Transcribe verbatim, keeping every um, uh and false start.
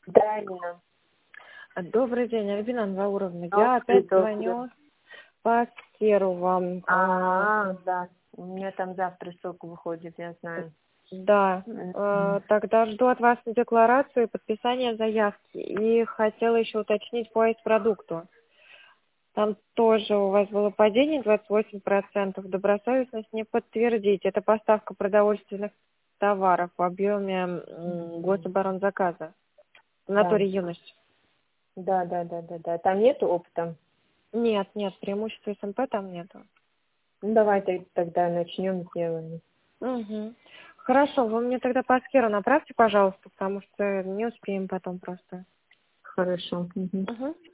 Да, Алина. Добрый день, Альбина Анвауровна. Я Добрый, опять добрый. звоню по Скеру вам. А, А, да. У меня там завтра срок выходит, я знаю. Да, Мгм. э, тогда жду от вас декларацию и подписание заявки. И хотела еще уточнить по продукту. Там тоже у вас было падение двадцать восемь процентов. Добросовестность не подтвердить. Это поставка продовольственных товаров в объеме м, гособоронзаказа. Да. Санаторий юность. Да, да, да, да, да. Там нету опыта? Нет, нет, преимущества СМП там нету. Ну, давай т- тогда начнем сделаем. Угу. Хорошо, вы мне тогда по скеру направьте, пожалуйста, потому что не успеем потом просто. Хорошо. Мгм. Угу.